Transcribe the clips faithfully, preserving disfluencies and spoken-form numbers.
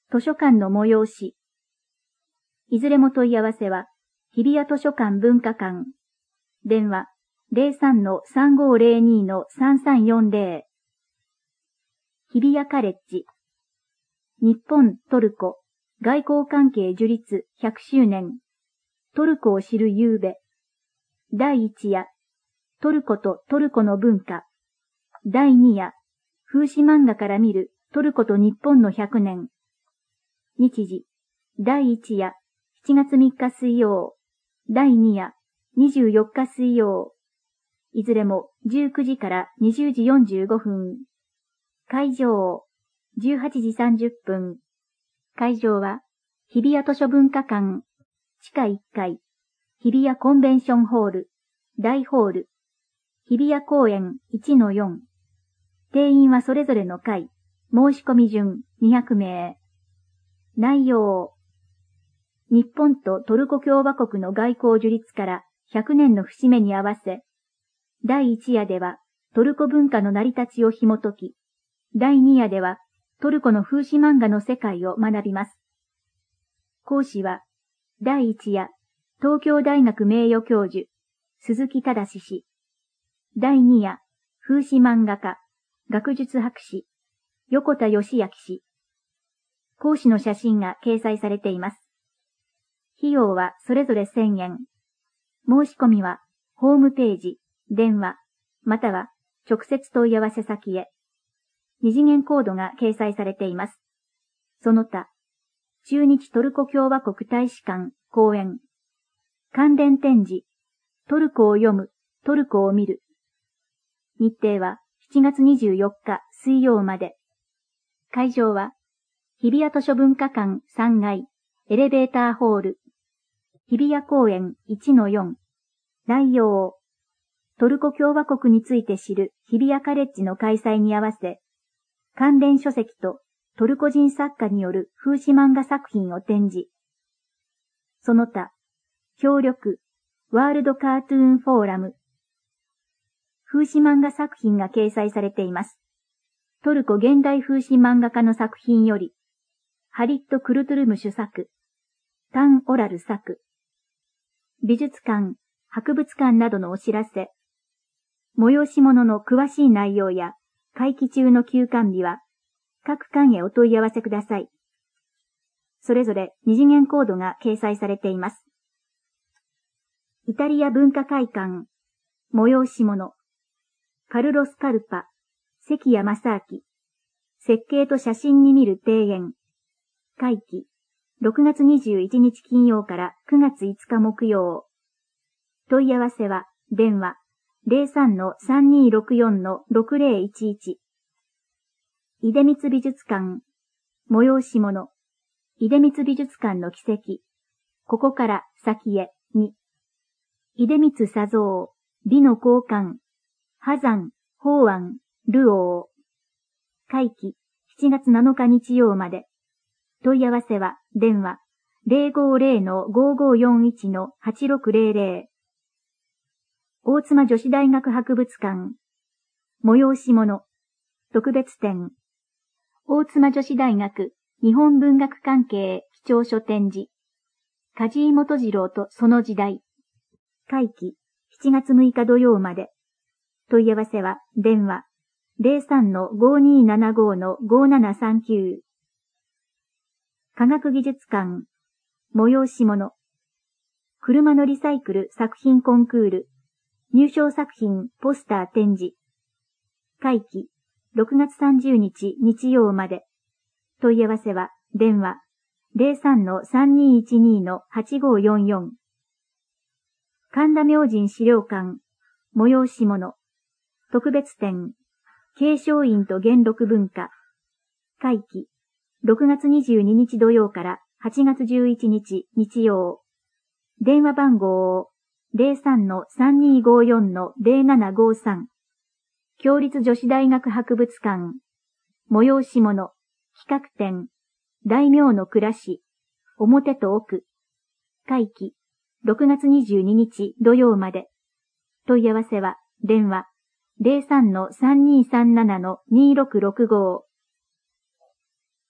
図書館の催し。いずれも問い合わせは、日比谷図書館文化館。電話 ゼロさんのさんごーゼロにのさんさんよんゼロ。日比谷カレッジ。日本・トルコ、外交関係樹立ひゃくしゅうねん。トルコを知る夕べ。だいいち夜、トルコとトルコの文化。だいに夜、風刺漫画から見るトルコと日本のひゃくねん。日時、だいいち夜、しちがつみっか水曜。だいに夜、にじゅうよっか水曜。いずれもじゅうくじからにじゅうじよんじゅうごふん。会場、じゅうはちじさんじゅっぷん。会場は、日比谷図書文化館、地下いっかい、日比谷コンベンションホール、大ホール、日比谷公園 いちのよん。定員はそれぞれの会、申し込み順にひゃくめい。内容。日本とトルコ共和国の外交樹立からひゃくねんの節目に合わせ、だいいち夜ではトルコ文化の成り立ちを紐解き、だいに夜ではトルコの風刺漫画の世界を学びます。講師は、だいいち夜、東京大学名誉教授、鈴木忠氏。だいに夜、風刺漫画家、学術博士、横田義明氏。講師の写真が掲載されています。費用はそれぞれせんえん。申し込みは、ホームページ、電話、または直接問い合わせ先へ。二次元コードが掲載されています。その他、駐日トルコ共和国大使館講演。関連展示、トルコを読む、トルコを見る。日程はしちがつにじゅうよっか水曜まで。会場は、日比谷図書文化館さんがい、エレベーターホール。日比谷公園 いちのよん。内容。トルコ共和国について知る日比谷カレッジの開催に合わせ、関連書籍とトルコ人作家による風刺漫画作品を展示。その他、協力、ワールドカートゥーンフォーラム。風刺漫画作品が掲載されています。トルコ現代風刺漫画家の作品より、ハリット・クルトゥルム主作、タン・オラル作。美術館、博物館などのお知らせ。催し物の詳しい内容や会期中の休館日は各館へお問い合わせください。それぞれ二次元コードが掲載されています。イタリア文化会館、催し物。カルロス・カルパ、関谷正明。設計と写真に見る庭園。会期、ろくがつにじゅういちにち金曜からくがついつか木曜。問い合わせは、電話、ゼロさんのさんにーろくよんのろくゼロいちいち。出光美術館、催し物。出光美術館の奇跡。ここから先へ、に。出光佐三、美の交換。波山、法安、ルオー。会期、しちがつなのか日曜まで。問い合わせは、電話、ゼロごゼロのごごよんいちのはちろくゼロゼロ。大妻女子大学博物館。催し物。特別展。大妻女子大学日本文学関係貴重書展示。梶井元次郎とその時代。会期、しちがつむいか土曜まで。問い合わせは、電話、ゼロさんのごにーななごのごななさんきゅう。科学技術館。催し物。車のリサイクル作品コンクール。入賞作品ポスター展示。会期、ろくがつさんじゅうにち日曜まで。問い合わせは、電話、ゼロさんのさんにーいちにのはちごよんよん。神田明神資料館。催し物。特別展。継承院と元禄文化。会期、ろくがつにじゅうににち土曜からはちがつじゅういちにち日曜。電話番号、ゼロさんのさんにーごよんのゼロななごさん。共立女子大学博物館。催し物。企画展。大名の暮らし。表と奥。会期。ろくがつにじゅうににち土曜まで。問い合わせは、電話。ゼロさんのさんにーさんななのにーろくろくご。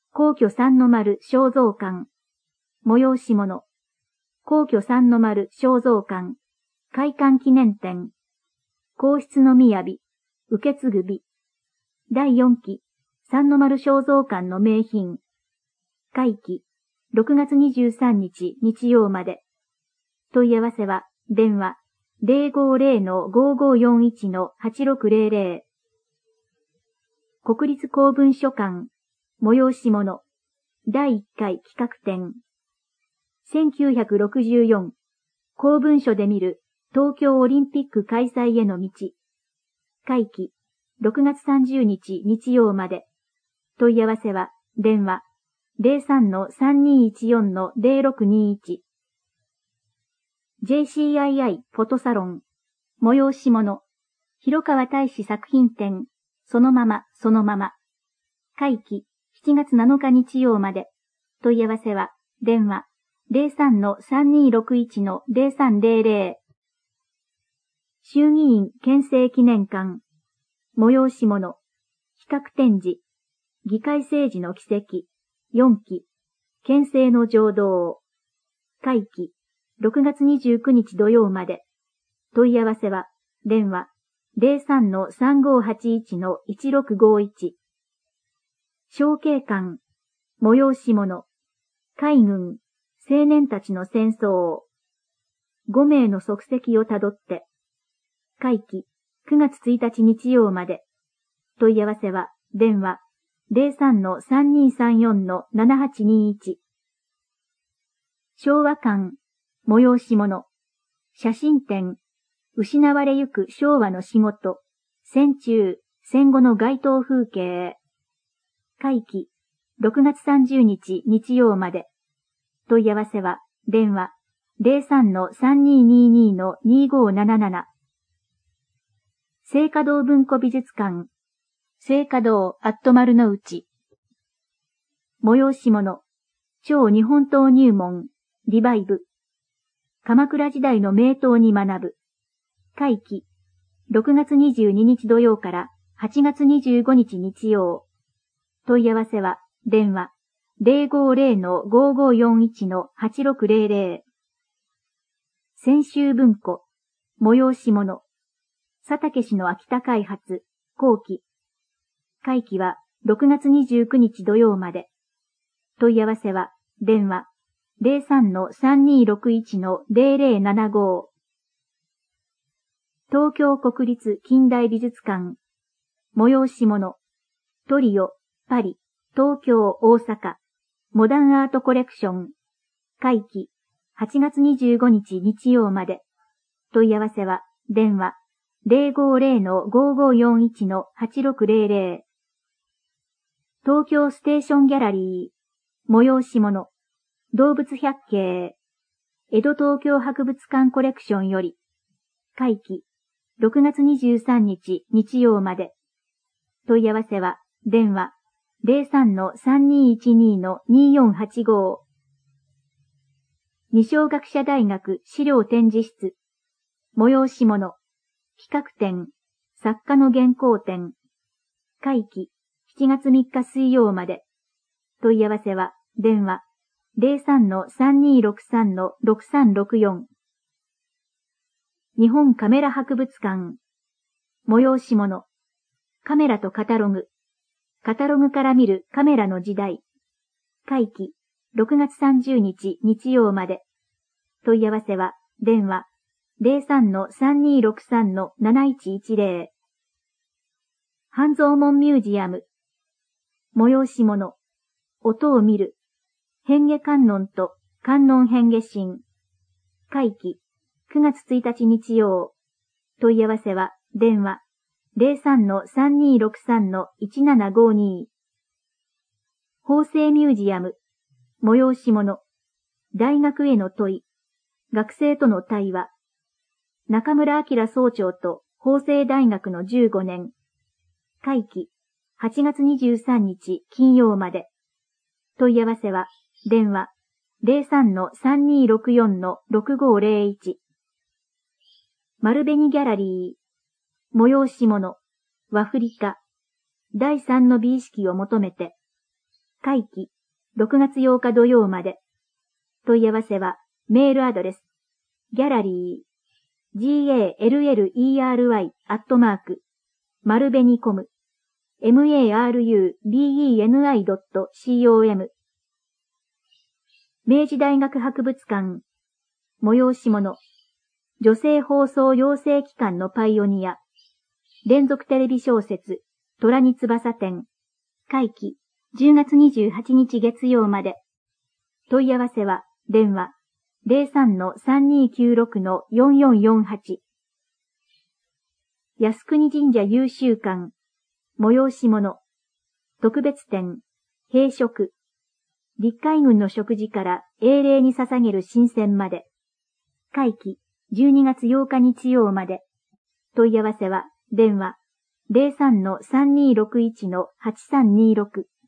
皇居三の丸肖像館。催し物。皇居三の丸肖像館。開館記念展。皇室の雅、受け継ぐ美。だいよんき、三の丸肖像館の名品。会期、ろくがつにじゅうさんにち日曜まで。問い合わせは、電話、ゼロごゼロ ごーごーよんいち はちろくゼロゼロ。国立公文書館、催し物。だいいっかい企画展。せんきゅうひゃくろくじゅうよん、公文書で見る東京オリンピック開催への道。会期、ろくがつさんじゅうにち日曜まで。問い合わせは、電話、ゼロさん さんにーいちよん ゼロろくにいち。ジェイシーアイアイ フォトサロン、催し物。広川大使作品展、そのまま、そのまま。会期、しちがつなのか日曜まで。問い合わせは、電話、ゼロさん さんにーろくいち ゼロさんゼロゼロ。衆議院憲政記念館、催し物。企画展示、議会政治の軌跡、よんき、憲政の情動。会期、ろくがつにじゅうくにち土曜まで。問い合わせは、電話、ゼロさん さんごーはちいち いちろくごいち。小警官、催し物。海軍、青年たちの戦争。ごめいの足跡をたどって。会期、くがつついたち日曜まで。問い合わせは、電話、ゼロさん さんにーさんよん ななはちにいち。昭和館、催し物。写真展、失われゆく昭和の仕事、戦中、戦後の街頭風景。会期、ろくがつさんじゅうにち日曜まで。問い合わせは、電話、ゼロさん さんにーにーにー にーごーなななな。聖華堂文庫美術館、聖華堂アット丸の内。催し物、超日本刀入門、リバイブ。鎌倉時代の名刀に学ぶ。会期、ろくがつにじゅうににち土曜からはちがつにじゅうごにち日曜。問い合わせは、電話、ゼロごゼロ ごーごーよんいち はちろくゼロゼロ。泉州文庫、催し物。佐竹氏の秋田開発、後期。会期はろくがつにじゅうくにち土曜まで。問い合わせは、電話、ゼロさん さんにーろくいち ゼロゼロななご。東京国立近代美術館、催し物。トリオ、パリ、東京、大阪、モダンアートコレクション。会期、はちがつにじゅうごにち日曜まで。問い合わせは、電話、ゼロごゼロ ごーごーよんいち はちろくゼロゼロ。東京ステーションギャラリー、催し物。動物百景。江戸東京博物館コレクションより。会期、ろくがつにじゅうさんにち日曜まで。問い合わせは、電話、ゼロさん さんにーいちにー にーよんはちご。二松学舎大学資料展示室。催し物。企画展。作家の原稿展。会期、しちがつみっか水曜まで。問い合わせは、電話、ゼロさん さんにーろくさん ろくさんろくよん。日本カメラ博物館。催し物。カメラとカタログ。カタログから見るカメラの時代。会期、ろくがつさんじゅうにち日曜まで。問い合わせは、電話、ゼロさん さんにーろくさん なないちいちゼロ。半蔵門ミュージアム。催し物。音を見る。変化観音と観音変化神。会期、くがつついたち日曜。問い合わせは、電話、ゼロさん さんにーろくさん いちななごに。法政ミュージアム。催し物。大学への問い。学生との対話。中村明総長と法政大学のじゅうごねん。会期、はちがつにじゅうさんにち金曜まで。問い合わせは、電話、ゼロさん さんにーろくよん ろくごーゼロいち。丸紅ギャラリー。催し物。ワフリカ。だいさんの美意識を求めて。 会期、ろくがつようか土曜まで。問い合わせは、メールアドレス、ギャラリー、galllery アットマーク、丸紅コム、marubeni.com、明治大学博物館、催し物、女性放送養成機関のパイオニア、連続テレビ小説、虎に翼展、会期、じゅうがつにじゅうはちにち月曜まで。問い合わせは、電話、ゼロさんのさんにーきゅうろくのよんよんよんはち。靖国神社優秀館、催し物、特別展、閉食、陸海軍の食事から英霊に捧げる神饌まで。会期、じゅうにがつようか日曜まで。問い合わせは、電話、ゼロさんのさんにーろくいちのはちさんにーろく。